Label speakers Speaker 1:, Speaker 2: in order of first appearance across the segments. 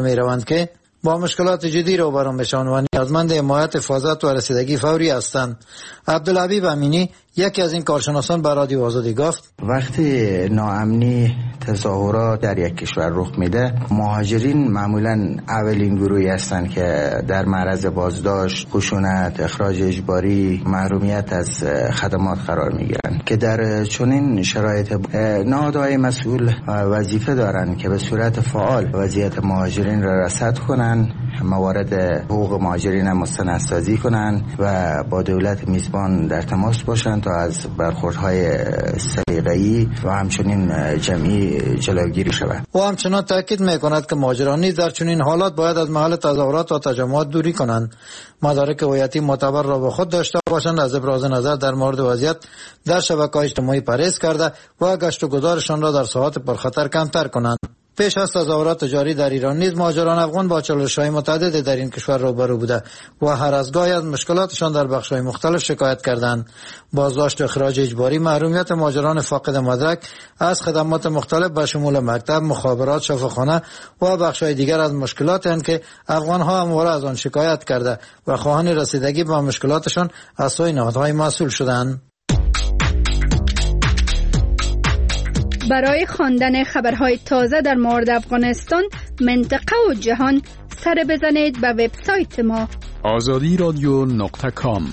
Speaker 1: می روند که با مشکلات جدی روبرو میشوند و نیازمند حمایت، حفاظت و رسیدگی فوری هستند. عبدالحبیب امینی یکی از این کارشناسان به رادیو آزادی گفت
Speaker 2: وقتی ناامنی، تظاهرات در یک کشور رخ میده، مهاجرین معمولا اولین گروهی هستند که در معرض بازداشت، خشونت، اخراج اجباری، محرومیت از خدمات قرار میگیرند که در چنین شرایط نهادهای مسئول وظیفه دارند که به صورت فعال وضعیت مهاجرین را رصد کنند، موارد حقوق مهاجرین مستندسازی کنند و با دولت میزبان در تماس باشند تا از برخوردهای سلیقه‌ای و همچنین جمعی جلوگیری شود.
Speaker 1: او همچنان تاکید میکند که مهاجران نیز در چنین حالات باید از محل تظاهرات و تجمعات دوری کنند، مدارک هویتی معتبر را به خود داشته باشند، از ابراز نظر در مورد وضعیت در شبکه‌های اجتماعی پرهیز کرده و گشت و گذارشان را در ساحات پرخطر کمتر کنند. پیش از تظاهرات جاری در ایران نیز مهاجران افغان با چالش‌های متعددی در این کشور روبرو بوده و هر از گاهی از مشکلاتشان در بخش‌های مختلف شکایت کردند. بازداشت، اخراج اجباری، محرومیت مهاجران فاقد مدرک از خدمات مختلف به شمول مکتب، مخابرات، شفاخانه و بخش‌های دیگر از مشکلاتی هستند که افغان‌ها همواره از آن شکایت کرده و خواهان رسیدگی به مشکلاتشان از سوی نهادهای مسئول شدند.
Speaker 3: برای خواندن خبرهای تازه در مورد افغانستان، منطقه و جهان، سر بزنید به وبسایت ما
Speaker 4: azadiradyo.com.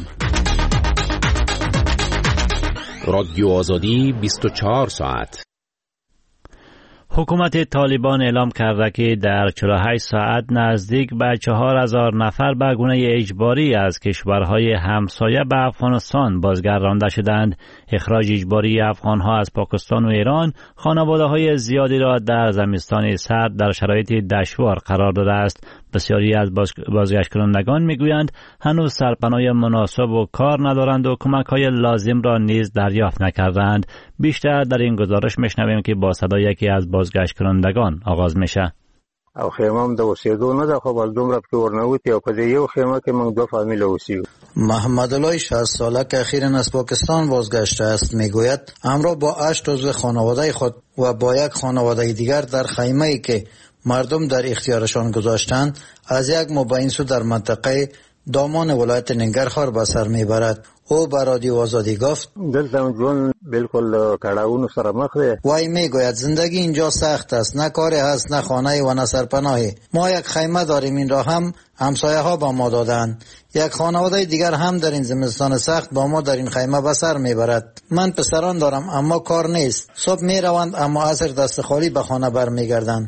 Speaker 5: رادیو آزادی 24 ساعت.
Speaker 6: حکومت طالبان اعلام کرده که در 48 ساعت نزدیک به 4000 نفر به گونه اجباری از کشورهای همسایه به افغانستان بازگردانده شدند. اخراج اجباری افغانها از پاکستان و ایران خانواده‌های زیادی را در زمستان سرد در شرایط دشوار قرار داده است. بسیاری از بازگشت کنندگان میگویند هنوز سرپناه مناسب و کار ندارند و کمک‌های لازم را نیز دریافت نکردند. بیشتر در این گزارش میشنویم که با صدای یکی از بازگشت کنندگان آغاز میشه.
Speaker 7: او خیمه هم د اوسېدو نه ده، خو بس دومره پکې ورنوتي او په دې یو خیمه کې موږ 2 فامیله اوسیږو.
Speaker 1: محمدعلی 60 ساله که اخیراً از پاکستان بازگشته است میگوید همراه با 8 عضو خانواده خود و با یک خانواده دیگر در خیمه‌ای که مردم در اختیارشان گذاشتند از یک مبین سو در منطقه دامان ولایت ننگرهار به سر میبرد. او به رادیو آزادی گفت
Speaker 7: دلته ژوند بالکل کړاوونو سره مخ دی.
Speaker 1: وای میگوید زندگی اینجا سخت است، نه کاری هست، نه خانه و نه سرپناهی. ما یک خیمه داریم، این را هم همسایه ها با ما دادند. یک خانواده دیگر هم در این زمستان سخت با ما در این خیمه به سر میبرد. من پسران دارم اما کار نیست، صبح میروند اما عصر دست خالی به خانه برمیگردند.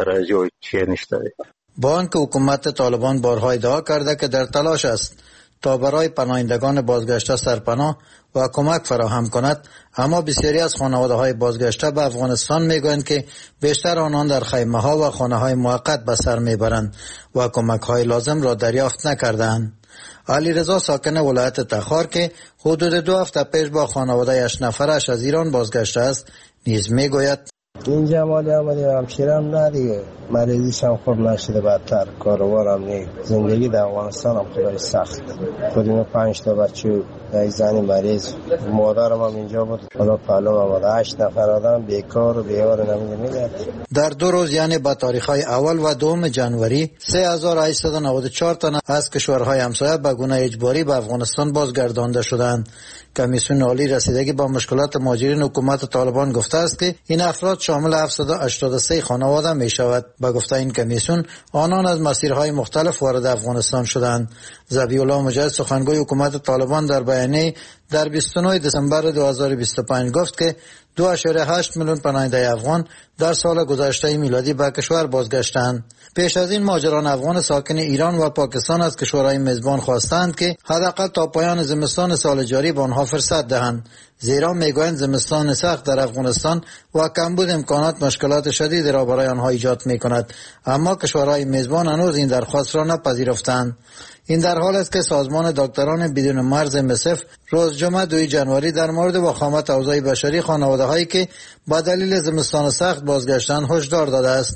Speaker 1: با آنکه حکومت طالبان بارها ادعا کرده که در تلاش است تا برای پناهندگان بازگشته سرپناه و کمک فراهم کند، اما بسیاری از خانواده‌های بازگشته به افغانستان میگویند که بیشتر آنان در خیمه‌ها و خانه‌های موقت به سر میبرند و کمک‌های لازم را دریافت نکردند. علیرضا ساکن ولایت تخار که حدود 2 هفته پیش با خانواده 8 نفرش از ایران بازگشته است نیز میگوید
Speaker 8: اینجا مالی همشیرم نه دیگه، مریضیش هم خوب نشده، بدتر کاروارم نی. زندگی در افغانستان هم خیلی سخت. خودم 5 تا بچه، یک زن مریض، مادرم هم اینجا بود، حالا پلو آمد. 8 نفر آدم بیکار و بیار نمیگه.
Speaker 1: در 2 روز یعنی به تاریخ‌های اول و 2 جنوری 3894 تن از کشورهای همسایه به گونه اجباری به افغانستان بازگردانده شدند. کمیسیون عالی رسیدگی با مشکلات مهاجرین حکومت طالبان گفته است که این افراد شامل 783 خانواده می شود. به گفته این کمیسیون آنان از مسیرهای مختلف وارد افغانستان شدند. ذبیح الله مجاهد سخنگوی حکومت طالبان در بیانیه در 29 دسامبر 2025 گفت که 2.8 میلیون پناهنده افغان در سال گذشته میلادی به کشور بازگشتند. پیش از این مهاجران افغان ساکن ایران و پاکستان از کشورهای میزبان خواستند که حداقل تا پایان زمستان سال جاری به آنها فرصت دهند، زیرا میگویند زمستان سخت در افغانستان و کمبود امکانات مشکلات شدید را برای آنها ایجاد میکند، اما کشورهای میزبان هنوز این درخواست را نپذیرفتند. این در حال است که سازمان دکتران بدون مرز MSF روز جمعه 2 جنوری در مورد وخامت اوضاع بشری خانواده‌هایی که با دلیل زمستان سخت بازگشتند هشدار داده است.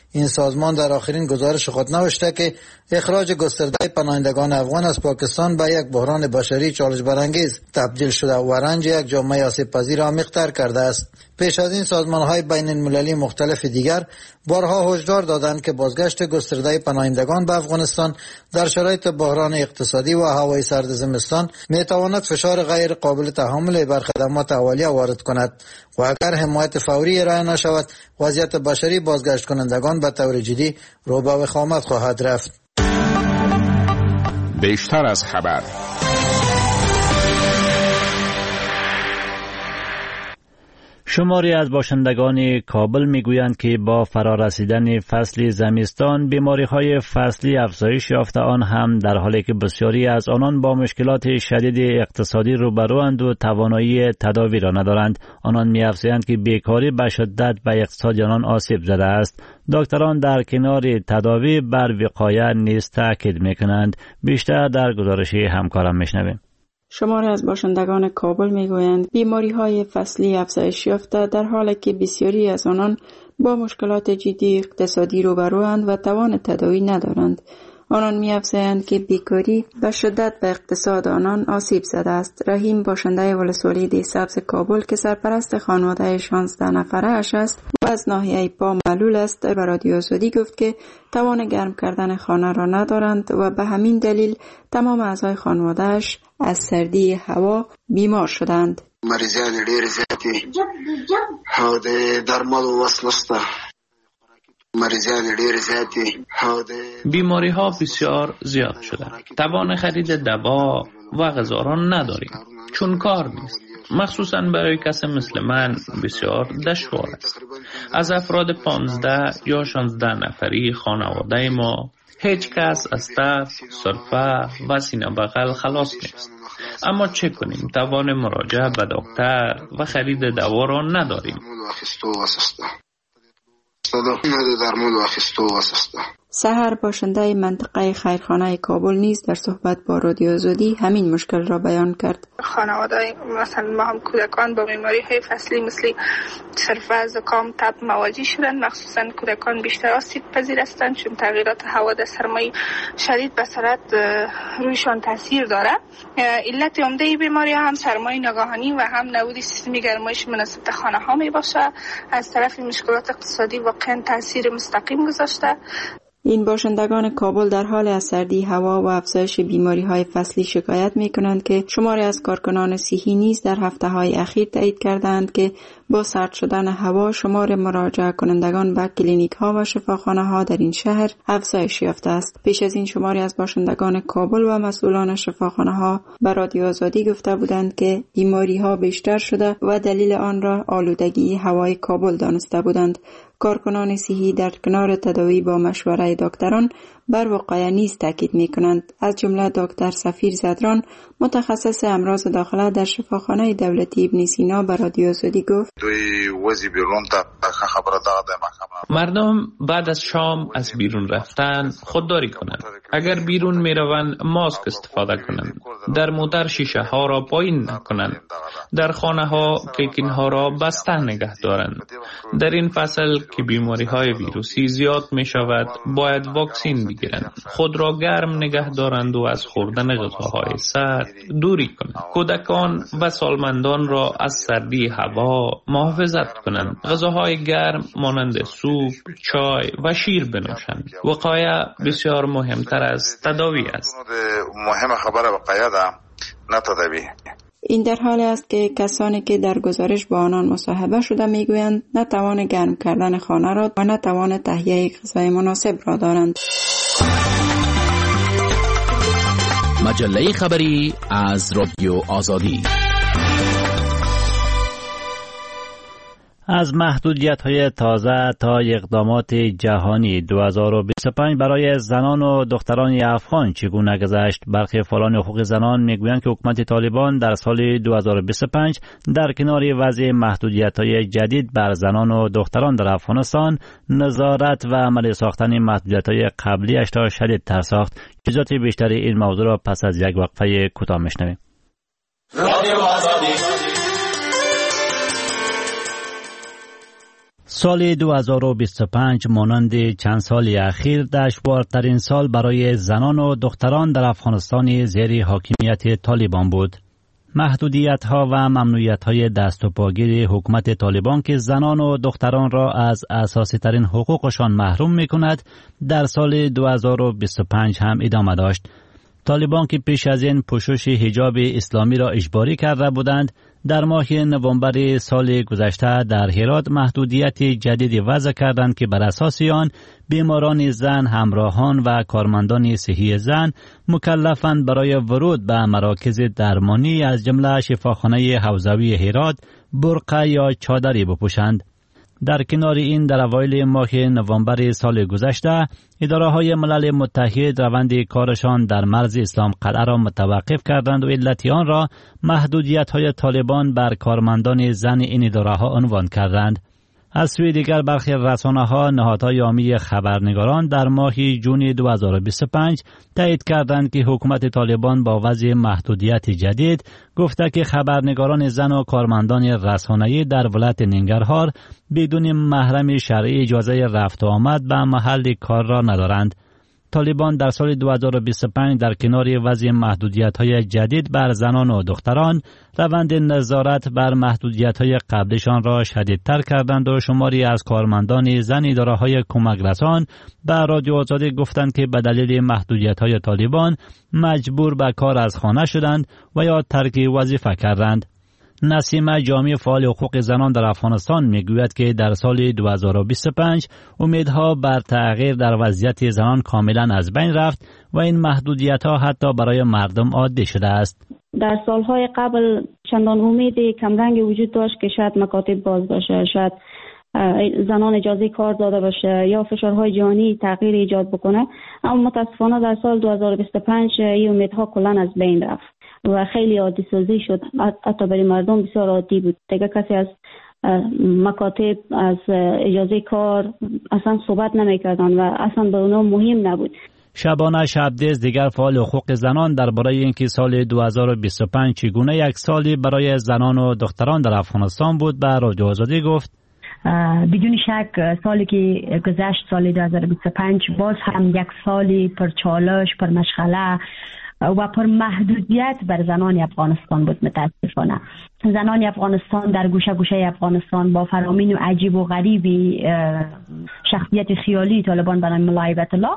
Speaker 1: این سازمان در آخرین گزارش خود نوشته که اخراج گسترده پناهندگان افغان از پاکستان به یک بحران بشری چالش برانگیز تبدیل شده و رنج یک جامعه آسیب پذیر عمیق‌تر کرده است. پیش از این سازمان‌های بین المللی مختلف دیگر بارها هشدار دادند که بازگشت گسترده پناهندگان به افغانستان در شرایط بحران اقتصادی و هوای سرد زمستان می‌تواند فشار غیر قابل تحمل بر خدمات اولیه وارد کند و اگر حمایت فوری ارائه نشود وضعیت بشری بازگشت کنندگان به طور جدی رو به وخامت خواهد رفت.
Speaker 5: بیشتر از خبر.
Speaker 6: شماری از باشندگان کابل میگویند که با فرارسیدن فصل زمستان بیماری‌های فصلی افزایش یافته، آن هم در حالی که بسیاری از آنان با مشکلات شدید اقتصادی روبروند و توانایی تداوی را ندارند. آنان می‌افزایند که بیکاری به شدت به اقتصاد آنان آسیب زده است. دکتران در کنار تداوی بر وقایه نیز تاکید می‌کنند. بیشتر در گزارش همکارم می‌شنویم.
Speaker 4: شماری از باشندگان کابل میگویند بیماری‌های فصلی افزایش یافته در حالی که بسیاری از آنان با مشکلات جدی اقتصادی روبروند و توان تداوی ندارند. آنان می‌افزایند که بیکاری به شدت به اقتصاد آنان آسیب زده است. رحیم باشنده ولسوالی دیسبز کابل که سرپرست خانواده 16 نفره اش است و از ناحیه پا معلول است به رادیو آزادی گفت که توان گرم کردن خانه را ندارند و به همین دلیل تمام اعضای خانواده اش از سردی هوا بیمار شدند.
Speaker 9: مریضان ډېر زیاتې او د درملو وس نشته.
Speaker 10: بیماری ها بسیار زیاد شده. توان خرید دوا و غذا را نداریم چون کار نیست. مخصوصا برای کسی مثل من بسیار دشوار است. از افراد 15 یا 16 نفری خانواده ما هیچ کس از تب، سرفه و سینه بغل خلاص نیست. اما چه کنیم؟ توان مراجعه به دکتر و خرید دوا را نداریم.
Speaker 4: سحر باشنده منطقه خیرخانه کابل نیز در صحبت با رادیو آزادی همین مشکل را بیان کرد.
Speaker 11: خانواده مثلا ما هم کودکان با بیماری های فصلی مثل سرفه، زکام، تب مواجه شدند. مخصوصا کودکان بیشتر آسیب پذیر هستند چون تغییرات هوا در سرمای شدید به سرعت رویشان تاثیر داره. علت عمده بیماری هم سرمای ناگهانی و هم نبود سیستم گرمایش مناسب خانه ها می باشه. از طرف مشکلات اقتصادی واقعا تاثیر مستقیم گذاشته.
Speaker 4: این باشندگان کابل در حال از سردی هوا و افزایش بیماری‌های فصلی شکایت می‌کنند که شماری از کارکنان صحی نیز در هفته‌های اخیر تایید کردند که با سرد شدن هوا شمار مراجعه کنندگان به کلینیک‌ها و شفاخانه‌ها در این شهر افزایش یافته است. پیش از این شماری از باشندگان کابل و مسئولان شفاخانه‌ها به رادیو آزادی گفته بودند که بیماری‌ها بیشتر شده و دلیل آن را آلودگی هوای کابل دانسته بودند. کارکنان صحی در کنار تداوی با مشوره دکتران بر وقایع نیز تاکید می‌کنند. از جمله دکتر سفیر زدران متخصص امراض داخله در شفاخانه دولتی ابن سینا به رادیو آزادی گفت
Speaker 10: مردم بعد از شام از بیرون رفتن خودداری کنند. اگر بیرون میروند ماسک استفاده کنند. در موتر شیشه ها را پایین نکنند. در خانه ها کیکین ها را بسته نگه دارند. در این فصل که بیماری های ویروسی زیاد می شود باید واکسین بگیرند. خود را گرم نگه دارند و از خوردن غذاهای سرد دوری کنند. کودکان و سالمندان را از سردی هوا محافظت کنند. غذاهای گرم مانند سوپ، چای و شیر بنوشند. وقایع بسیار مهمتر از تداوی است.
Speaker 9: مهم خبر وقایع ده نه تداوی.
Speaker 4: این در حالی است که کسانی که در گزارش با آنان مصاحبه شده میگویند نه توان گرم کردن خانه را و نه توان تهیه غذای مناسب را دارند.
Speaker 5: مجله خبری از رادیو آزادی.
Speaker 6: از محدودیت‌های تازه تا اقدامات جهانی 2025 برای زنان و دختران افغان چگونه گذشت؟ برخی فعالان حقوق زنان میگویند که حکومت طالبان در سال 2025 در کنار وضع محدودیت‌های جدید بر زنان و دختران در افغانستان نظارت و عملی ساختن محدودیت‌های قبلی‌اش را شدیدتر ساخت. جزئیات بیشتر این موضوع را پس از یک وقفه کوتاه میشنویم. سال 2025 مانند چند سال اخیر دشوارترین سال برای زنان و دختران در افغانستان زیر حاکمیت طالبان بود. محدودیت‌ها و ممنوعیت‌های دست و پاگیر حکومت طالبان که زنان و دختران را از اساسی ترین حقوقشان محروم می‌کند در سال 2025 هم ادامه داشت. طالبان که پیش از این پوشش حجاب اسلامی را اجباری کرده بودند، در ماه نوامبر سال گذشته در هرات محدودیت جدیدی وضع کردند که بر اساس آن بیماران زن، همراهان و کارمندان صحی زن مکلفند برای ورود به مراکز درمانی از جمله شفاخانه حوزوی هرات برقع یا چادری بپوشند. در کنار این در اوایل ماه نوامبر سال گذشته اداره‌های ملل متحد روند کارشان در مرز اسلام قلعه را متوقف کردند و علت آن را محدودیت‌های طالبان بر کارمندان زن این اداره‌ها عنوان کردند. از سوی دیگر برخی رسانه‌ها نهادهای عامی خبرنگاران در ماه جون 2025 تایید کردند که حکومت طالبان با وضع محدودیت جدید گفته که خبرنگاران زن و کارمندان رسانه‌ای در ولایت ننگرهار بدون محرم شرعی اجازه رفت و آمد به محل کار را ندارند. طالبان در سال 2025 در کنار وضع محدودیت‌های جدید بر زنان و دختران روند نظارت بر محدودیت‌های قبلشان را شدیدتر کردند و شماری از کارمندان زن اداره‌های کمک رسان به رادیو آزادی گفتند که به دلیل محدودیت‌های طالبان مجبور به کار از خانه شدند و یا ترک وظیفه کردند. نسیم جامی فعال حقوق زنان در افغانستان میگوید که در سال 2025 امیدها بر تغییر در وضعیت زنان کاملا از بین رفت و این محدودیت‌ها حتی برای مردم عادی شده است.
Speaker 12: در سالهای قبل چندان امید کمرنگ وجود داشت که شاید مکاتب باز باشه، شاید زنان اجازه کار داده باشه یا فشارهای جهانی تغییر ایجاد بکنه، اما متاسفانه در سال 2025 این امیدها کلا از بین رفت و خیلی عادی سازی شد. حتی برای مردم بسیار عادی بود. دیگه کسی از مکاتب، از اجازه کار اصلا صحبت نمی‌کردند و اصلا به اونها مهم نبود.
Speaker 6: شبانه شبدیز دیگر فعال حقوق زنان درباره اینکه سال 2025 چگونه یک سالی برای زنان و دختران در افغانستان بود به رادیو آزادی گفت:
Speaker 13: بدون شک سالی که گذشت، سال 2025 باز هم یک سالی پر چالش، پر مشغله و پر محدودیت بر زنان افغانستان بود. متاسفانه زنان افغانستان در گوشه گوشه افغانستان با فرامین و عجیب و غریبی شخصیت خیالی طالبان به نام ملا هیبت الله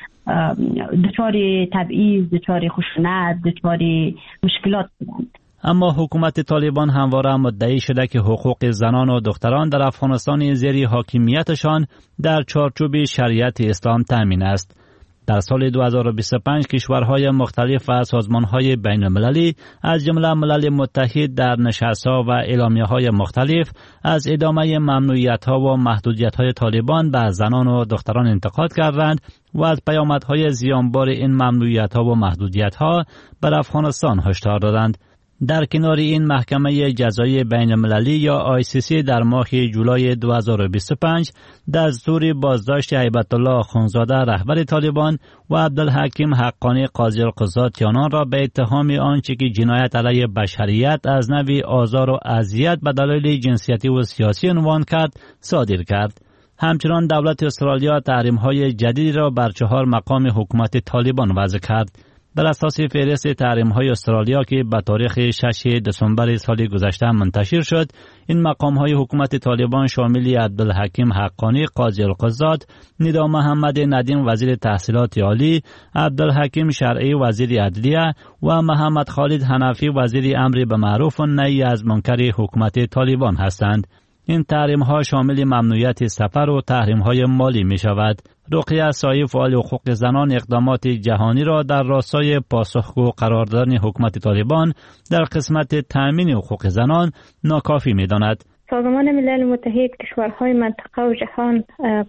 Speaker 13: دچار تبعیض، دچار خشونت، دچار مشکلات بودند.
Speaker 6: اما حکومت طالبان همواره مدعی شده که حقوق زنان و دختران در افغانستان زیر حاکمیتشان در چارچوب شریعت اسلام تامین است. در سال 2025 کشورهای مختلف و سازمانهای بین المللی از جمله ملل متحد در نشست‌ها و اعلامیه‌های مختلف از ادامه ممنوعیت‌ها و محدودیت‌های طالبان بر زنان و دختران انتقاد کردند و از پیامدهای زیانبار این ممنوعیت‌ها و محدودیت‌ها بر افغانستان هشدار دادند. در کنار این محکمه جزایی بین المللی یا ICC در ماه جولای 2025 دستور بازداشت هیبت الله اخوندزاده رهبر طالبان و عبدالحکیم حقانی قاضی القضات آنان را به اتهام آنچه که جنایت علیه بشریت از نوع آزار و اذیت به دلایل جنسیتی و سیاسی عنوان کرد صادر کرد. همچنان دولت استرالیا تحریم‌های جدیدی را بر 4 مقام حکومت طالبان وضع کرد. بر اساس فهرست تحریم‌های استرالیا که به تاریخ 6 دسامبر سال گذشته منتشر شد، این مقام‌های حکومت طالبان شامل عبدالحکیم حقانی قاضی القضات، ندا محمد ندیم وزیر تحصیلات عالی، عبدالحکیم شرعی وزیر عدلیه و محمد خالد حنفی وزیر امر به معروف و نهی از منکر حکومت طالبان هستند. این تحریم‌ها شامل ممنوعیت سفر و تحریم‌های مالی می‌شود. رقیه سایی فعال حقوق زنان اقدامات جهانی را در راستای پاسخگو قرار دادن حکومت طالبان در قسمت تأمین حقوق زنان ناکافی می‌داند.
Speaker 14: سازمان ملل متحد کشورهای منطقه و جهان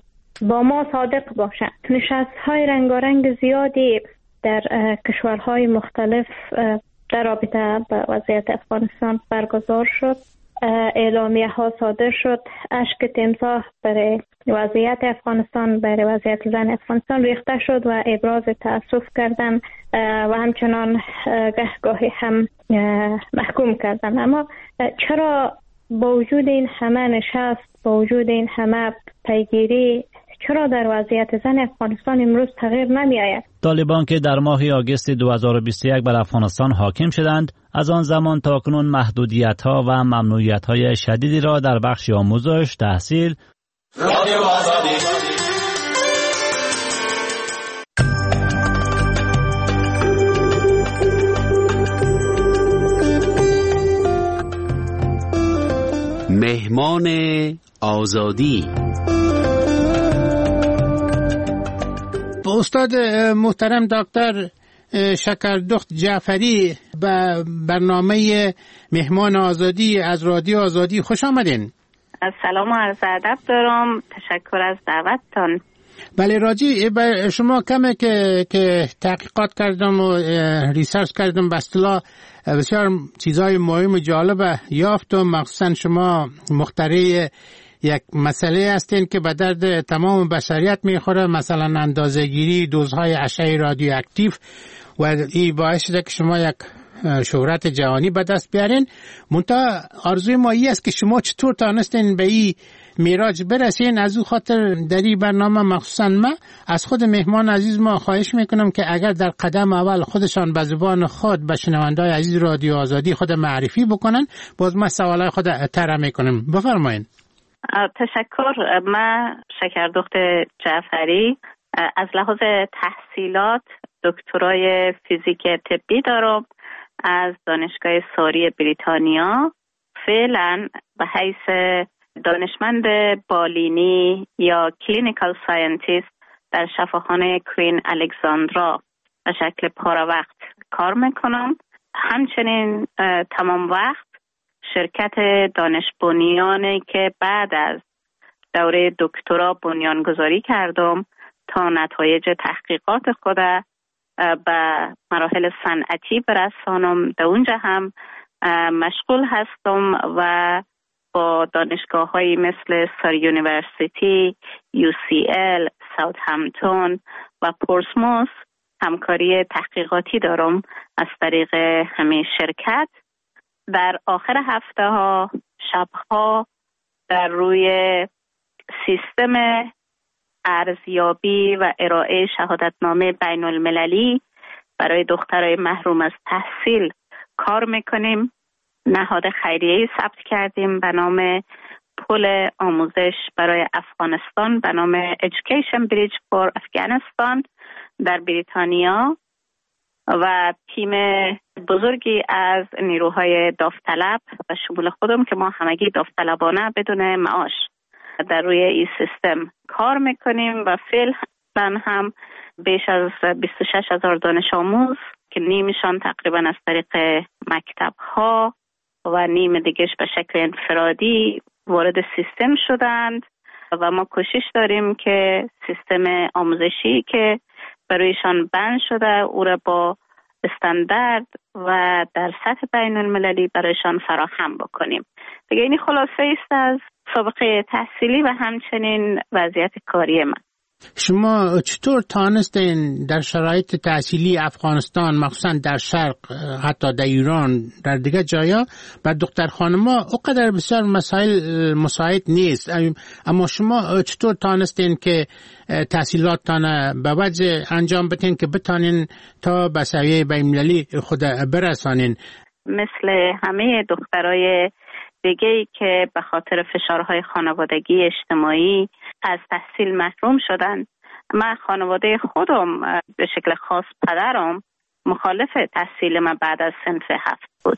Speaker 14: با ما صادق باشند. نشست‌های رنگارنگ زیادی در کشورهای مختلف در رابطه با وضعیت افغانستان برگزار شد. اعلامیه ها صادر شد. اشک تمساح برای وضعیت افغانستان، برای وضعیت زن افغانستان ریخته شد و ابراز تأسف کردن و همچنان گاهی هم محکوم کردن. اما چرا با وجود این همه نشست با وجود این همه پیگیری چرا در وضعیت زن افغانستان امروز تغییر نمی آید؟
Speaker 6: طالبان که در ماه آگوست 2021 بر افغانستان حاکم شدند، از آن زمان تا کنون محدودیت‌ها و ممنوعیت‌های شدیدی را در بخش آموزش، تحصیل، رادیو آزادی،
Speaker 15: مهمان آزادی.
Speaker 16: استاد محترم دکتر شکردخت جعفری به برنامه مهمان آزادی از رادیو آزادی خوش آمدین.
Speaker 17: سلام و عرض ادب دارم. تشکر از دعوتتان.
Speaker 16: بله، راجی به شما کمه که تحقیقات کردم و ریسرچ کردم، به اصطلاح بسیار چیزای مهم و جالب یافتم. مخصوصا شما مخترع یک مسئله هستین که به درد تمام بشریت میخوره، مثلا اندازه‌گیری دوزهای اشعه رادیواکتیو، و این باعث شده که شما یک شهرت جهانی به دست بیارین. منتها آرزوی ما این است که شما چطور تانستین به این میراج برسین. از او خاطر در این برنامه مخصوصا من از خود مهمان عزیز ما خواهش میکنم که اگر در قدم اول خودشان به زبان خود به شنوندای عزیز رادیو آزادی خود معرفی بکنن، باز ما سوالای خود طرح میکنیم. بفرمایید.
Speaker 17: تشکر. من شکردخت جعفری از لحاظ تحصیلات دکترای فیزیک طبی دارم از دانشگاه ساری بریتانیا. فعلا به حیث دانشمند بالینی یا کلینیکال ساینتیست در شفاخانه کوین الکساندرا به شکل پاره وقت کار میکنم. همچنین تمام وقت شرکت دانش بنیانی که بعد از دوره دکترا بنیانگذاری کردم تا نتایج تحقیقات خود به مراحل صنعتی برسانم، در اونجا هم مشغول هستم و با دانشگاه‌هایی مثل ساری یونیورسیتی، UCL، ساوثهمپتون و پورسموث همکاری تحقیقاتی دارم از طریق همین شرکت. در آخر هفته ها، شبها در روی سیستم ارزیابی و ارائه شهادتنامه بین المللی برای دخترای محروم از تحصیل کار میکنیم. نهاد خیریه‌ای ثبت کردیم به نام پل آموزش برای افغانستان به نام Education Bridge for Afghanistan در بریتانیا و تیم بزرگی از نیروهای داوطلب و شمول خودم که ما همگی داوطلبانه بدون معاش در روی این سیستم کار میکنیم و فعلا هم بیش از 26,000 دانش آموز که نیمشان تقریبا از طریق مکتب ها و نیم دیگهش به شکل انفرادی وارد سیستم شدند و ما کوشش داریم که سیستم آموزشی که برایشان بند شده او را با استاندارد و در سطح بین المللی برایشان فراهم بکنیم. دیگه این خلاصه است از سابقه تحصیلی و همچنین وضعیت کاری من.
Speaker 16: شما چطور تانستین در شرایط تحصیلی افغانستان، مخصوصا در شرق، حتی در ایران، در دیگه جایا، بر دختر خانم‌ها اونقدر بسیار مسائل مساعد نیست، اما شما چطور تانستین که تحصیلاتتان به وجه انجام بدین که بتانین تا به سویه بین‌المللی خود برسانین؟
Speaker 17: مثل همه دخترای دیگه‌ای که به خاطر فشارهای خانوادگی اجتماعی از تحصیل محروم شدن، من خانواده خودم به شکل خاص پدرم مخالف تحصیل من بعد از صنف 7 بود.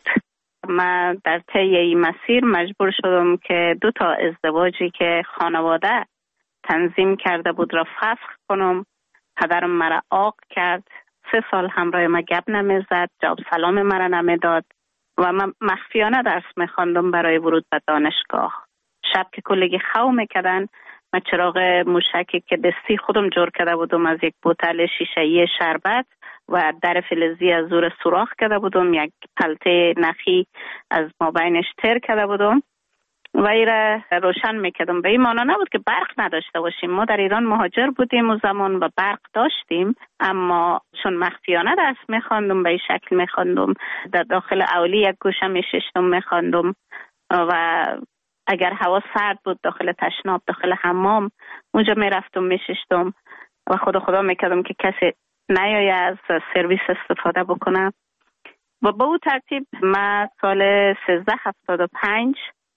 Speaker 17: من در طی این مسیر مجبور شدم که 2 ازدواجی که خانواده تنظیم کرده بود را فسخ کنم. پدرم مرا عاق کرد، 3 سال همراه من گپ نمیزد، جواب سلام مرا نمیداد و من مخفیانه درس میخواندم برای ورود به دانشگاه. شب که کلگی خو میکردن، من چراغ موشکی که دستی خودم جور کرده بودم از یک بوتل شیشه‌ای شربت و در فلزی از زور سوراخ کرده بودم، یک پلته نخی از مابینش تر کرده بودم و ایره روشن میکردم. به این معنا نبود که برق نداشته باشیم. ما در ایران مهاجر بودیم و زمان و برق داشتیم، اما چون مخفیانه درس میخواندم به این شکل میخواندم، در داخل اولی یک گوشه میششتم میخواندم و اگر هوا سرد بود داخل تشناب، داخل حمام، اونجا میرفتم میشستم و خدا میکردم که کسی نیایه از سرویس استفاده بکنه. و با اون ترتیب من سال 1375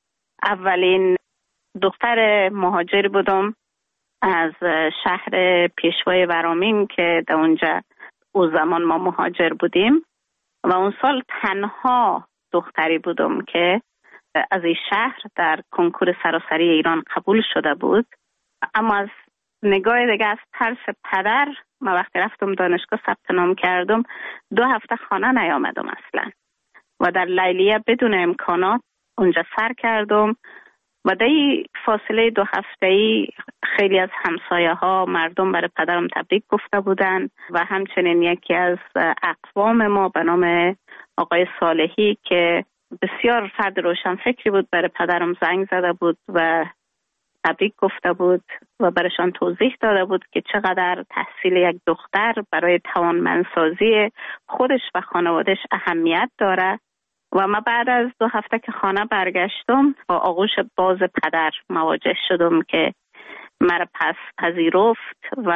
Speaker 17: اولین دختر مهاجر بودم از شهر پیشوای ورامین که در اونجا او زمان ما مهاجر بودیم و اون سال تنها دختری بودم که از این شهر در کنکور سراسری ایران قبول شده بود. اما از نگاه دیگه از ترس پدر من وقتی رفتم دانشگاه ثبت نام کردم 2 هفته خانه نیامدم اصلا و در لیلیه بدون امکانات اونجا سر کردم و در این فاصله 2 هفته‌ای خیلی از همسایه ها مردم برای پدرم تبریک گفته بودن و همچنین یکی از اقوام ما به نام آقای صالحی که بسیار فرد روشن فکری بود برای پدرم زنگ زده بود و تبریک گفته بود و برایشان توضیح داده بود که چقدر تحصیل یک دختر برای توانمندسازی خودش و خانوادش اهمیت داره. و من بعد از 2 هفته که خانه برگشتم با آغوش باز پدر مواجه شدم که مرا پس پذیرفت و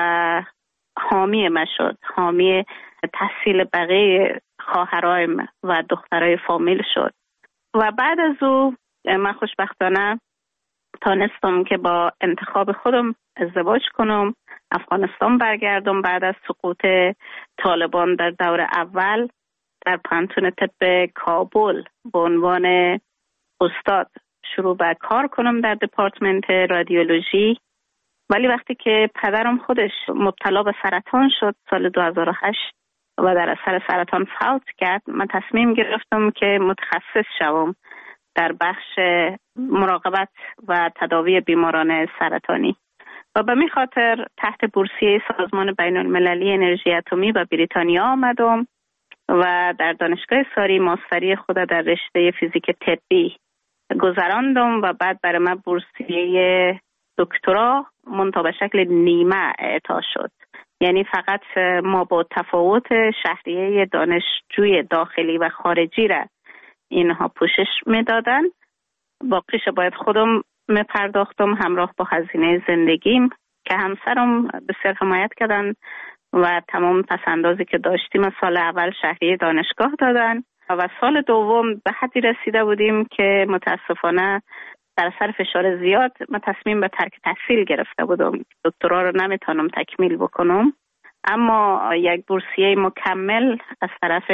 Speaker 17: حامی من شد، حامی تحصیل بقیه خواهرایم و دخترای فامیل شد. و بعد از او من خوشبختانه تانستم که با انتخاب خودم ازدواج کنم، افغانستان برگردم. بعد از سقوط طالبان در دور اول در پانتون طب کابل به عنوان استاد شروع به کار کنم در دپارتمنت رادیولوژی. ولی وقتی که پدرم خودش مبتلا به سرطان شد سال 2008 و در اثر سرطان فوت کرد، من تصمیم گرفتم که متخصص شوم در بخش مراقبت و تداوی بیماران سرطانی و به می خاطر تحت بورسیه سازمان بین المللی انرژی اتمی و بریتانیا آمدم و در دانشگاه ساری ماستری خود در رشته فیزیک طبی گذراندم و بعد برای من بورسیه دکترا منتها به شکل نیمه اعطا شد. یعنی فقط ما با تفاوت شهریه دانشجوی داخلی و خارجی را اینها پوشش میدادن، باقیش باید خودم میپرداختم همراه با هزینه زندگیم که همسرم بسیار حمایت کردن و تمام پسندازی که داشتیم سال اول شهریه دانشگاه دادن و سال دوم به حدی رسیده بودیم که متاسفانه در اثر فشار زیاد من تصمیم به ترک تحصیل گرفته بودم. دکترا رو نمیتونم تکمیل بکنم، اما یک بورسیه مکمل از طرف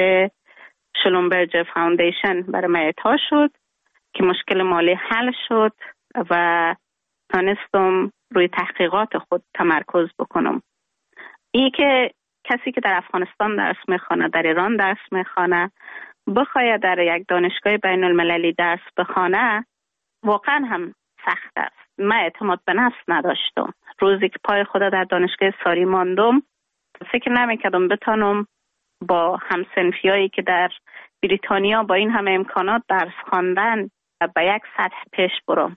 Speaker 17: شلومبرج فاوندیشن برای من اعطا شد که مشکل مالی حل شد و تانستم روی تحقیقات خود تمرکز بکنم. این که کسی که در افغانستان درس میخوانه، در ایران درس میخوانه، بخواید در یک دانشگاه بین المللی درس بخوانه واقعا هم سخت است. من اعتماد به نفس نداشتم. روزی که پای خدا در دانشگاه ساری ماندم فکر نمیکردم بتانم با همسنفیایی که در بریتانیا با این همه امکانات درس خواندن به یک سطح پیش برم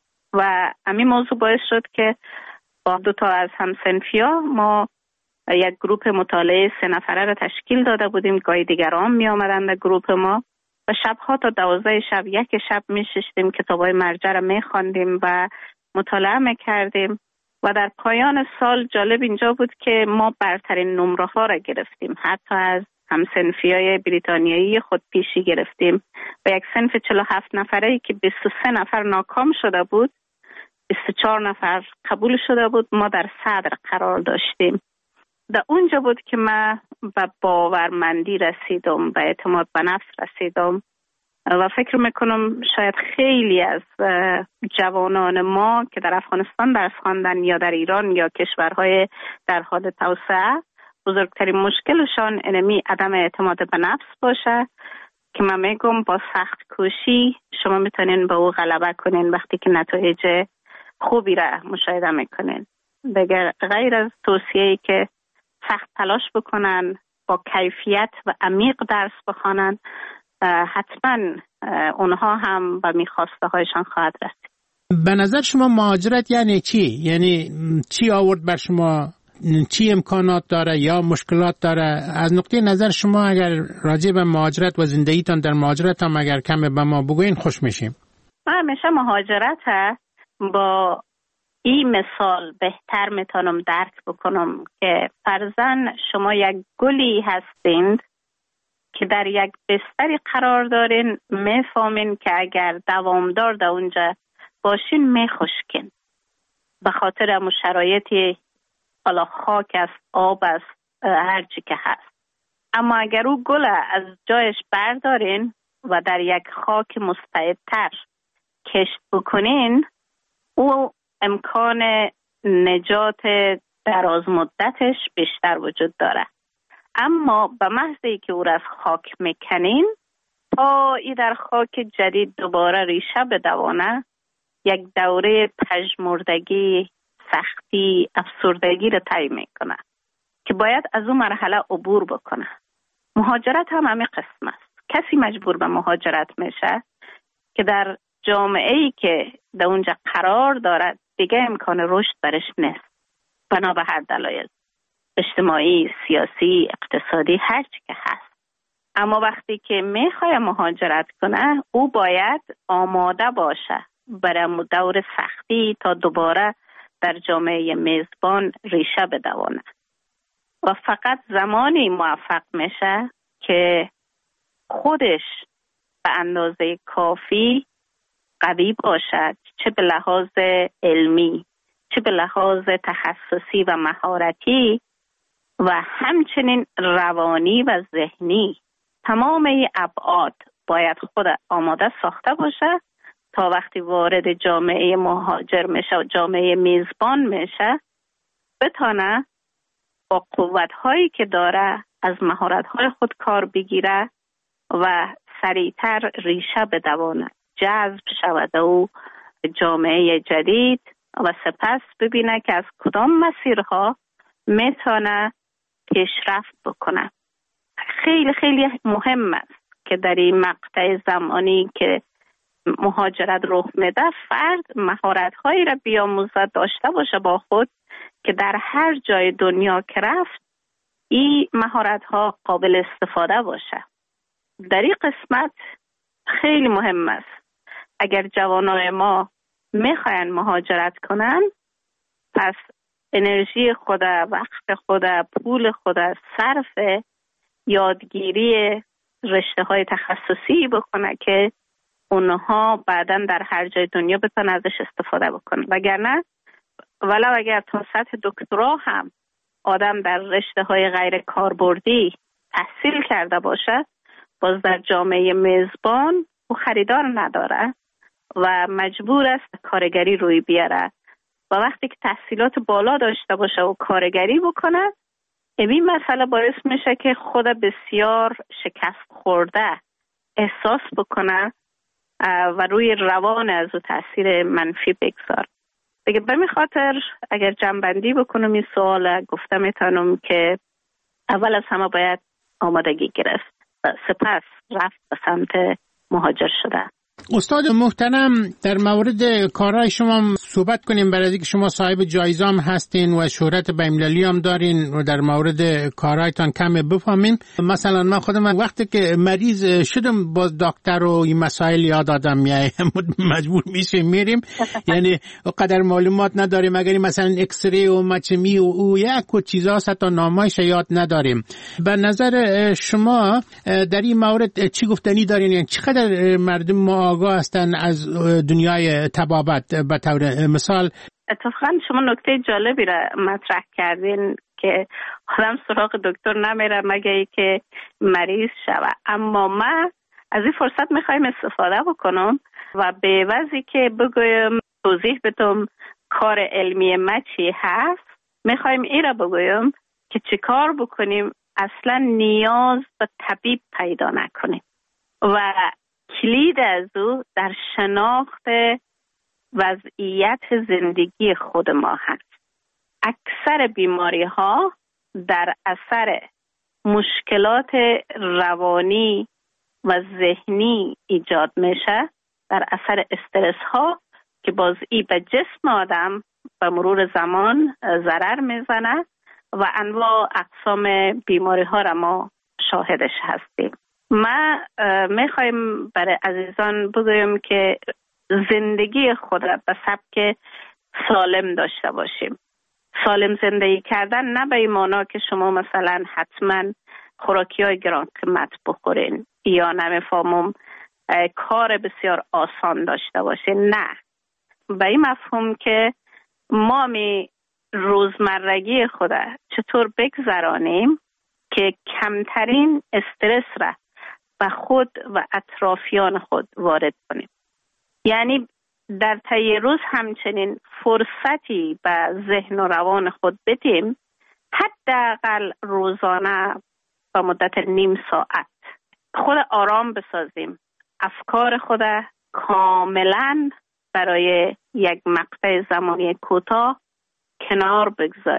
Speaker 17: و همین موضوع باعث شد که با 2 تا از همسنفیا ما یک گروه مطالعه 3 نفره را تشکیل داده بودیم. گاهی دیگران می آمدن در گروه ما و شبها تا 12 شب یک شب می شستیم، کتابای مرجع را می خواندیم و مطالعه می کردیم و در پایان سال جالب اینجا بود که ما برترین نمره ها را گرفتیم. حتی از همسنفیای بریتانیایی خود پیشی گرفتیم و یک صنف 47 نفره که 23 نفر ناکام شده بود 24 نفر قبول شده بود، ما در صدر قرار داشتیم. در اونجا بود که من به باورمندی رسیدم، به اعتماد به نفس رسیدم و فکر میکنم شاید خیلی از جوانان ما که در افغانستان درس خواندن یا در ایران یا کشورهای در حال توسعه، بزرگترین مشکلشان اینمی عدم اعتماد به نفس باشه که من میگم با سخت کوشی شما میتونین به او غلبه کنین وقتی که نتایج خوبی را مشاهده میکنین. دیگر غیر از توصیه‌ای که سخت تلاش بکنن، با کیفیت و عمیق درس بخوانن، حتما اونها هم به میخواسته هایشان خواهد رسید.
Speaker 16: به نظر شما مهاجرت یعنی چی؟ یعنی چی آورد بر شما؟ چی امکانات داره یا مشکلات داره؟ از نقطه نظر شما اگر راجع به مهاجرت و زندگیتان در مهاجرت هم اگر کمی به ما بگوین خوش میشیم.
Speaker 17: من همیشه مهاجرت با این مثال بهتر میتونم درک بکنم که فرضاً شما یک گلی هستید که در یک بستری قرار دارین، میفهمین که اگر دوامدار در اونجا باشین میخشکین به خاطر همون شرایطی، حالا خاک است، آب است، هر چی که هست. اما اگر او گل از جایش بردارین و در یک خاک مستعدتر کشت بکنین، او امکان نجات دراز مدتش بیشتر وجود داره. اما به محضی که او را از خاک میکنین تا ای در خاک جدید دوباره ریشه بدوانه، یک دوره پژمردگی، سختی، افسردگی را طی میکنه که باید از اون مرحله عبور بکنه. مهاجرت هم همین قسم است. کسی مجبور به مهاجرت میشه که در جامعه‌ای که در اونجا قرار دارد دیگه امکان رشد برش نیست، بنا به هر دلایل اجتماعی، سیاسی، اقتصادی، هر چی که هست. اما وقتی که میخواد مهاجرت کنه، او باید آماده باشه برای دور سختی تا دوباره در جامعه میزبان ریشه بدوانه و فقط زمانی موفق میشه که خودش به اندازه کافی قوی باشد، چه به لحاظ علمی، چه به لحاظ تخصصی و مهارتی و همچنین روانی و ذهنی. تمام این ابعاد باید خود آماده ساخته باشه تا وقتی وارد جامعه مهاجر میشه و جامعه میزبان میشه بتونه با قوت‌هایی که داره از مهارت‌های خود کار بگیره و سریعتر ریشه بدوانه، جذب شود او جامعه جدید و سپس ببینه که از کدام مسیرها میتونه پیشرفت بکنه. خیلی خیلی مهم است که در این مقطع زمانی که مهاجرت رخ میده فرد مهارت‌هایی را بیاموزد، داشته باشه با خود که در هر جای دنیا که رفت این مهارت‌ها قابل استفاده باشه. در این قسمت خیلی مهم است. اگر جوانای ما میخواین مهاجرت کنن، پس انرژی خود، وقت خود، پول خود صرف یادگیری رشته‌های تخصصی بکنه که اونها بعداً در هر جای دنیا بتونن ازش استفاده بکنن. وگرنه ولو اگر تا سطح دکترا هم آدم در رشته‌های غیر کاربردی تحصیل کرده باشه، باز در جامعه میزبان او خریدار نداره و مجبور است کارگری روی بیاره و وقتی که تحصیلات بالا داشته باشه و کارگری بکنه، این مسئله باعث میشه که خود بسیار شکست خورده احساس بکنه و روی روان از او تاثیر منفی بگذار. دیگه به خاطر اگر جنبندی بکنم این سوال، گفته میتونم که اول از همه باید آمادگی گرفت و سپس رفت به سمت مهاجر شده.
Speaker 16: استاد محترم، در مورد کارهای شما صحبت کنیم، برای اینکه شما صاحب جایزه هم هستین و شهرت بین‌المللی هم دارین و در مورد کارهایتان کم بفهمیم. مثلا من خودم وقتی که مریض شدم باز دکتر و این مسائل یاد آدم مجبور میشیم میریم، یعنی قدر معلومات نداریم. اگر مثلا ایکس ری و مچمی و او یک و چیزا تا نامایش یاد نداریم. به نظر شما در این مورد چی گفتنی دارین؟ یعنی چقدر مردم ما آگاه هستن از دنیای طبابت؟ به طور مثال
Speaker 17: اتفاقا شما نکته جالبی را مطرح کردین که آدم سراغ دکتر نمیره مگه ای که مریض شوه. اما من از این فرصت میخوایم استفاده بکنم و به عوضی که بگویم توضیح بدم کار علمی ما چی هست، میخوایم این را بگویم که چی کار بکنیم اصلا نیاز به طبیب پیدا نکنیم و کلید از او در شناخت وضعیت زندگی خود ما هست. اکثر بیماری ها در اثر مشکلات روانی و ذهنی ایجاد میشه، در اثر استرس ها که باز ای به جسم آدم به مرور زمان ضرر میزنه و انواع اقسام بیماری ها را ما شاهدش هستیم. ما میخوایم برای عزیزان بگویم که زندگی خود را به سبک سالم داشته باشیم. سالم زندگی کردن نه به این معنا که شما مثلا حتما خوراکی های گران قیمت بخورین یا نمیفهمم کار بسیار آسان داشته باشین. نه، به این مفهوم که ما می روزمرگی خود چطور بگذرانیم که کمترین استرس را به خود و اطرافیان خود وارد کنیم. یعنی در طی روز همچنین فرصتی به ذهن و روان خود بدیم، حداقل روزانه به مدت نیم ساعت خود آرام بسازیم، افکار خود کاملا برای یک مقطع زمانی کوتاه کنار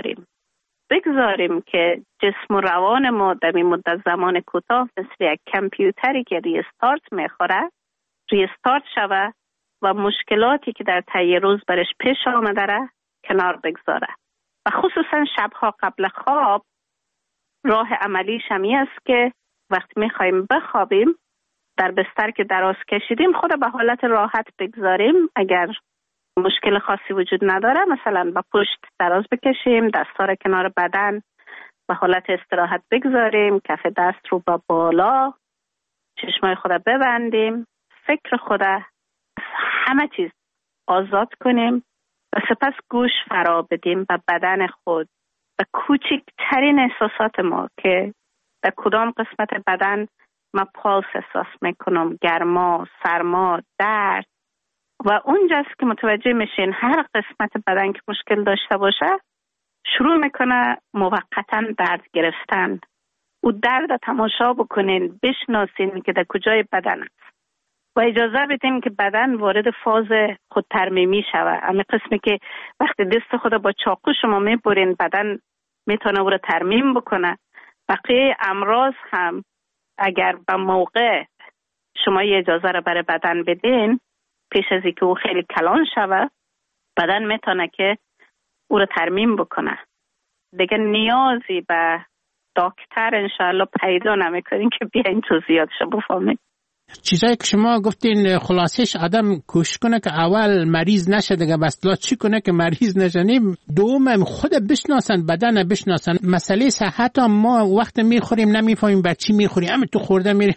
Speaker 17: بگذاریم که جسم و روان ما در این مدت زمان کوتاه مثل یک کامپیوتری که ریستارت میخوره ریستارت شوه و مشکلاتی که در طی روز برش پیش آمده را کنار بگذاره. و خصوصا شبها قبل خواب راه عملیش همی است که وقتی میخوایم بخوابیم در بستر که دراز کشیدیم خود به حالت راحت بگذاریم. اگر مشکل خاصی وجود نداره مثلا به پشت دراز بکشیم، دستا را کنار بدن به حالت استراحت بگذاریم، کف دست رو به بالا، چشمای خود ببندیم، فکر خود همه چیز آزاد کنیم و سپس گوش فرا بدیم به بدن خود و کوچکترین احساسات ما که در کدام قسمت بدن ما پالس احساس میکنم، گرما، سرما، درد، و اونجاست که متوجه میشین هر قسمت بدن که مشکل داشته باشه شروع میکنه موقتا درد گرفتن. او درد تماشا بکنین، بشناسین که در کجای بدن است و اجازه بدین که بدن وارد فاز خود ترمیمی شوه. همین قسمی که وقتی دست خود با چاقو شما میبرین بدن میتونه او رو ترمیم بکنه. بقیه امراض هم اگر به موقع شما اجازه رو برای بدن بدین پیش از اینکه او خیلی کلان شوه بدن میتونه که او رو ترمیم بکنه. دیگه نیازی به دکتر انشاءالله پیدا نمیکنین که بیاین توضیحاتشو بفهمین.
Speaker 16: چیزایی که شما گفتین خلاصش آدم کوشش کنه که اول مریض نشه، دیگه بسلا چی کنه که مریض نشنیم. دوم خود بشناسن، بدن بشناسن. مسئله صحت ما وقت میخوریم نمیفهمیم بر چی میخوریم، همه تو خورده میریم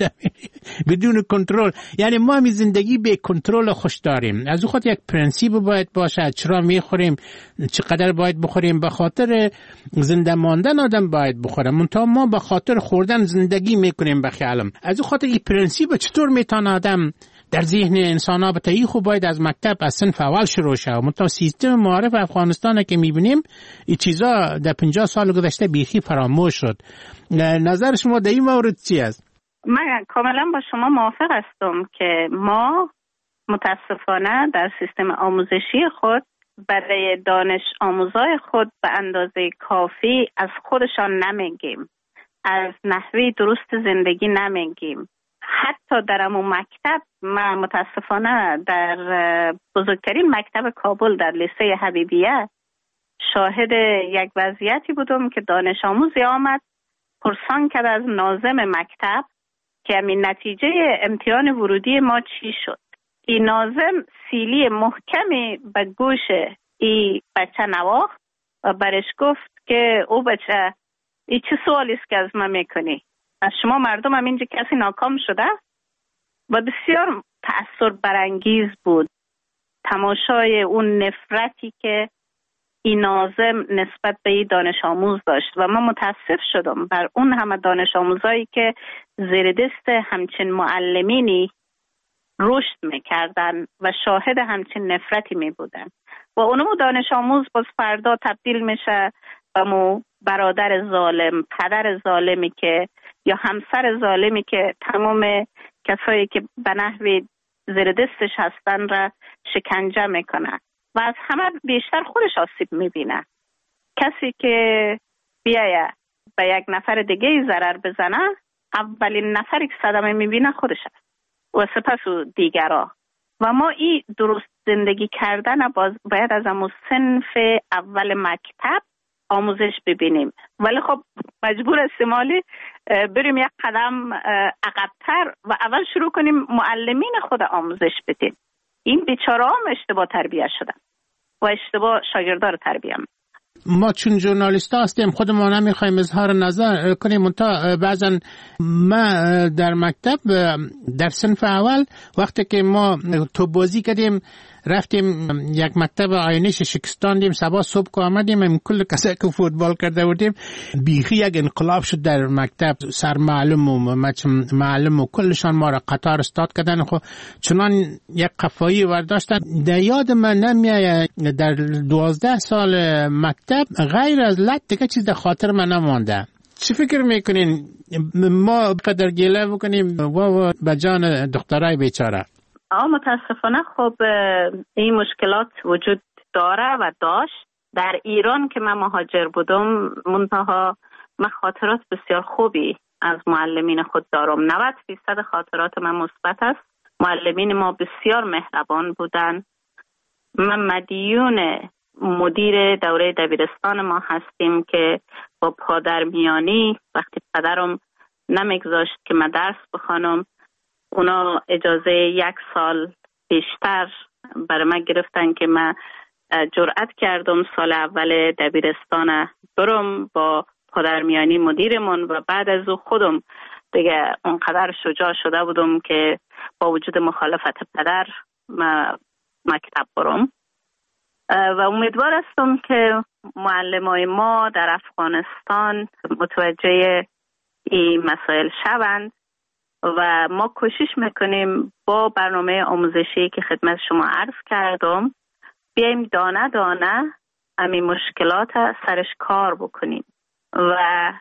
Speaker 16: بدون کنترل. یعنی ما می زندگی به کنترل خوش داریم. از خود یک پرنسیپ باید باشه چرا میخوریم، چقدر باید بخوریم. به خاطر زنده ماندن آدم باید بخوره، منتها ما به خاطر خوردن زندگی میکنیم به خیالم. از خاطر این پرنسیپ چطور میتونه آدم در ذهن انسان ها بتایی خوب باید از مکتب از صنف اول شروع شه. منتها سیستم معارف افغانستان که میبینیم این چیزا در 50 سال گذشته بیخی فراموش شد. نظر شما در این مورد چی است؟
Speaker 17: من کاملا با شما موافق هستم که ما متاسفانه در سیستم آموزشی خود برای دانش آموزای خود به اندازه کافی از خودشان نمیگیم، از نحوه درست زندگی نمیگیم. حتی در امو مکتب من متاسفانه در بزرگترین مکتب کابل در لیسه حبیبیه شاهد یک وضعیتی بودم که دانش آموزی آمد پرسان کرد از ناظم مکتب که همین نتیجه امتحان ورودی ما چی شد. این ناظم سیلی محکمی به گوش این بچه نواخت و برش گفت که او بچه این چه سوالی است که از من میکنی؟ از شما مردم هم اینجا کسی ناکام شده؟ و بسیار تأثیر برانگیز بود تماشای اون نفرتی که این ناظم نسبت به این دانش آموز داشت و من متاسف شدم بر اون همه دانش آموزایی که زیر دست همچین معلمینی رشد میکردن و شاهد همچین نفرتی میبودن و اونمو دانش آموز باز فردا تبدیل میشه به مو برادر ظالم، پدر ظالمی که یا همسر ظالمی که تمام کسایی که به نحوی زیر دستش هستن را شکنجه میکنه و از همه بیشتر خودش آسیب میبینه. کسی که بیایه به یک نفر دیگه ضرر بزنه اولین نفری که صدمه میبینه خودش هست و سپس و دیگرها. و ما این درست زندگی کردن باید از همون صنف اول مکتب آموزش ببینیم، ولی خب مجبور استعمالی بریم یک قدم عقب‌تر و اول شروع کنیم معلمین خود آموزش بدیم. این بیچاره هم اشتباه تربیت شدن و اشتباه شاگردا رو تربیت میکنن.
Speaker 16: ما چون ژورنالیست هستیم خودمون نمیخوایم اظهار نظر کنیم. تا بعضا ما در مکتب در صنف اول وقتی که ما تو بازی کردیم رفتیم یک مکتب آینش شکستاندیم، صبح صبح که آمدیم کل کسایی که فوتبال کرده بودیم بیخی یک انقلاب شد در مکتب. سر معلم و کلشان ما را قطار استاد کردن. خب چنان یک قفایی ورداشتن. در یاد من نمیاد در 12 سال مکتب غیر از لط دیگه چیز در خاطر من نمانده. چی فکر میکنین ما قدر گله بکنیم و به جان دخترای بیچاره؟
Speaker 17: متاسفانه خب این مشکلات وجود داره و داشت. در ایران که من مهاجر بودم منتها من خاطرات بسیار خوبی از معلمین خود دارم. 90% خاطرات من مثبت است. معلمین ما بسیار مهربان بودن. من مدیون مدیر دوره دبیرستان ما هستیم که با پادرمیانی وقتی پدرم نمیگذاشت که من درس بخوانم، اونا اجازه 1 سال بیشتر برای من گرفتن که من جرأت کردم سال اول دبیرستان برم با پادرمیانی مدیرمون و بعد از او خودم دیگه اونقدر شجاع شده بودم که با وجود مخالفت پدر مکتب برم و امیدوار هستم که معلمای ما در افغانستان متوجه این مسائل شوند و ما کوشش میکنیم با برنامه آموزشی که خدمت شما عرض کردم بیایم دانه دانه همین مشکلات سرش کار بکنیم و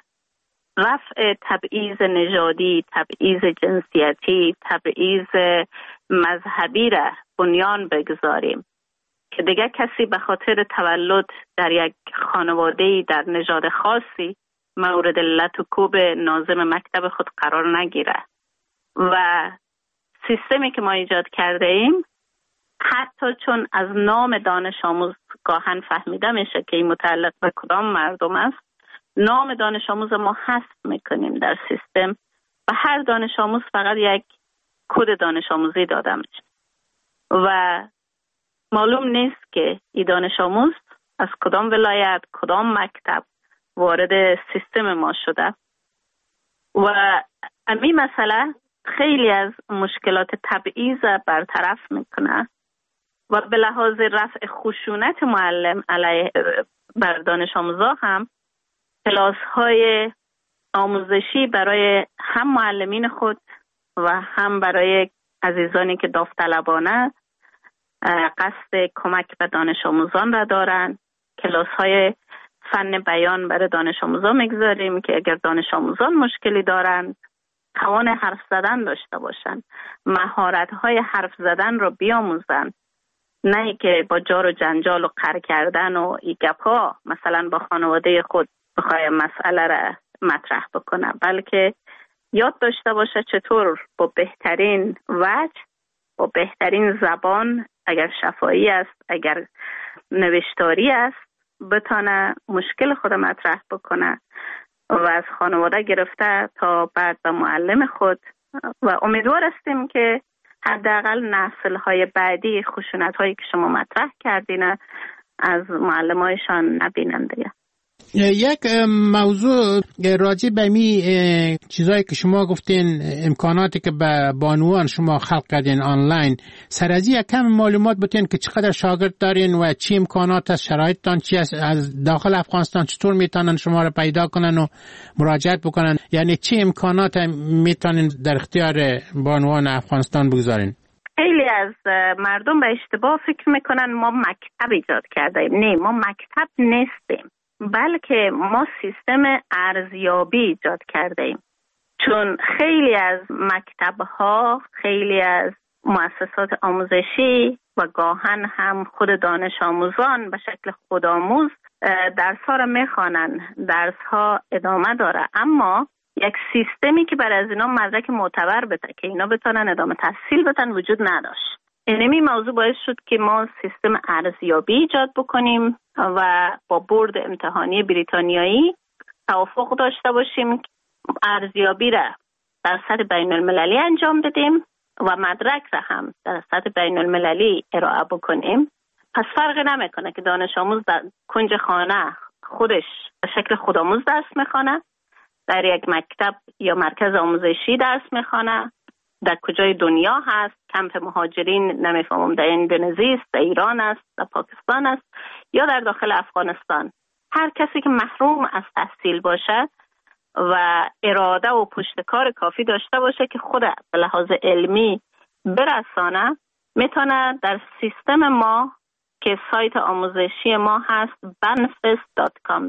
Speaker 17: رفع تبعیض نژادی، تبعیض جنسیتی، تبعیض مذهبی را بنیان بگذاریم که دیگه کسی به خاطر تولد در یک خانواده‌ای در نژاد خاصی مورد لط و کوب ناظم مکتب خود قرار نگیره. و سیستمی که ما ایجاد کرده ایم حتی چون از نام دانش آموز گاهن فهمیده میشه که این متعلق به کدام مردم است، نام دانش آموز ما حذف میکنیم در سیستم و هر دانش آموز فقط یک کد دانش آموزی داده میشه و معلوم نیست که این دانش آموز از کدام ولایت کدام مکتب وارد سیستم ما شده و این مسئله خیلی از مشکلات تبعیض برطرف میکنه و به لحاظ رفع خشونت معلم علیه بر دانش آموزا هم کلاس های آموزشی برای هم معلمین خود و هم برای عزیزانی که داوطلبانه قصد کمک به دانش آموزان را دارن کلاس های فن بیان برای دانش آموزان میگذاریم که اگر دانش آموزان مشکلی دارند توان حرف زدن داشته باشن، مهارت های حرف زدن رو بیاموزن، نه که با جار و جنجال و قهر کردن و این گپا مثلا با خانواده خود بخوای مسئله را مطرح بکنه، بلکه یاد داشته باشه چطور با بهترین وجه با بهترین زبان اگر شفاهی است اگر نوشتاری است بتانه مشکل خود مطرح بکنه و از خانواده گرفته تا بعد به معلم خود و امیدوار هستیم که حداقل نسل‌های بعدی خشونت‌هایی که شما مطرح کردین از معلم‌هایشان نبینن دیگه.
Speaker 16: یک موضوع راجع به می چیزایی که شما گفتین امکاناتی که به بانوان شما خلق کردین آنلاین سر از این کم معلومات بتین که چقدر شاگرد دارین و چی امکانات از شرایطتان چی از داخل افغانستان چطور میتونن شما رو پیدا کنن و مراجعت بکنن، یعنی چی امکانات میتونن در اختیار بانوان افغانستان بگذارین؟
Speaker 17: خیلی از مردم به اشتباه فکر میکنن ما مکتب ایجاد کردیم. نه، ما مکتب نیستیم بلکه ما سیستم ارزیابی ایجاد کرده ایم، چون خیلی از مکتب‌ها خیلی از مؤسسات آموزشی و گاهن هم خود دانش آموزان به شکل خودآموز درس‌ها را می‌خوانن، درس‌ها ادامه داره، اما یک سیستمی که برای از اینا مدرک معتبر بده که اینا بتونن ادامه تحصیل بدن وجود نداشت. اینمی موضوع باعث شد که ما سیستم ارزیابی ایجاد بکنیم و با بورد امتحانی بریتانیایی توافق داشته باشیم که ارزیابی را در سطح بین المللی انجام بدیم و مدرک را هم در سطح بین المللی ارائه بکنیم، پس فرقی نمیکنه که دانش آموز در کنج خانه خودش به شکل خودآموز درس میخونه، در یک مکتب یا مرکز آموزشی درس میخونه، در کجای دنیا هست، کمپ مهاجرین نمیفهمم در اندونزی است، در ایران است، در پاکستان است یا در داخل افغانستان. هر کسی که محروم از تحصیل باشه و اراده و پشتکار کافی داشته باشه که خود به لحاظ علمی برسانه، میتونه در سیستم ما که سایت آموزشی ما هست banfes.com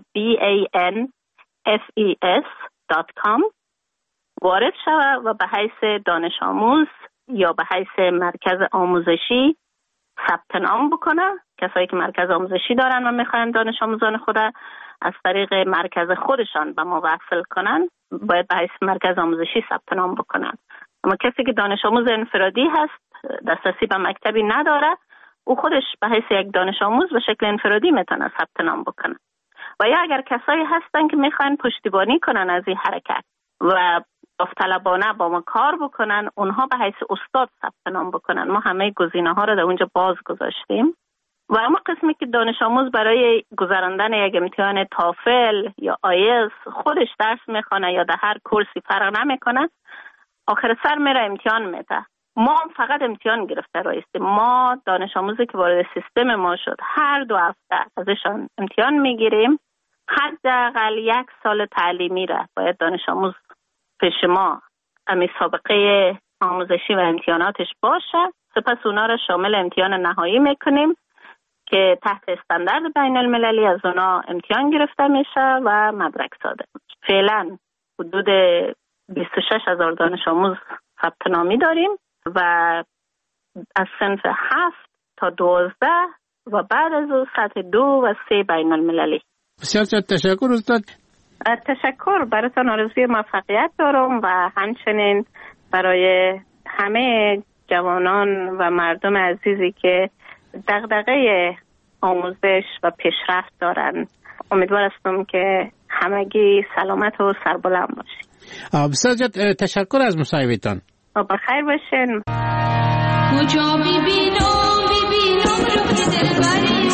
Speaker 17: banfes.com وارد شود و به حیث دانش آموز یا به حیث مرکز آموزشی ثبت نام بکنه. کسایی که مرکز آموزشی دارن و میخواین دانش آموزان خود از طریق مرکز خودشان به ما وصل کنن، باید به حیث مرکز آموزشی ثبت نام بکنن. اما کسی که دانش آموز انفرادی هست، دسترسی به مکتبی نداره، او خودش به حیث یک دانش آموز به شکل انفرادی میتونه ثبت نام بکنه. و یا اگر کسایی هستن که میخواین پشتیبانی کنن از این حرکت و داوطلبانه با ما کار بکنن، اونها به حیث استاد ثبت نام بکنن. ما همه گزینه‌ها رو در اونجا باز گذاشتیم. و اما قسمی که دانش آموز برای گذراندن یک امتحان تافل یا آیلتس خودش درس میخونه یا در هر کورسی فرق نمیکنه، آخر سر میره امتحان میده. ما هم فقط امتحان گرفته رایستیم. ما دانش آموزی که وارد سیستم ما شد هر 2 هفته ازشان امتحان میگیریم. حداقل 1 سال تعلیمی را باید دانش آموز پیش ما امی سابقه آموزشی و امتحاناتش باشه. سپس اونا را شامل امتحان نهایی میکنیم که تحت استاندارد بین المللی از اونا امتحان گرفته میشه و مدرک صادر میشه. فعلا حدود 26,000 دانش آموز ثبت نامی داریم و از صنف 7 تا 12 و بعد از او سطح 2 و 3 بین المللی.
Speaker 16: بسیار تشکر استاد.
Speaker 17: تشکر، براتون آرزوی موفقیت دارم و همچنین برای همه جوانان و مردم عزیزی که دغدغه آموزش و پیشرفت دارن. امیدوار هستم که همگی سلامت و سربلند باشید.
Speaker 16: بسیار تشکر از مصاحبتان.
Speaker 17: بخیر باشین.
Speaker 18: کجا میبینم رخ دلبری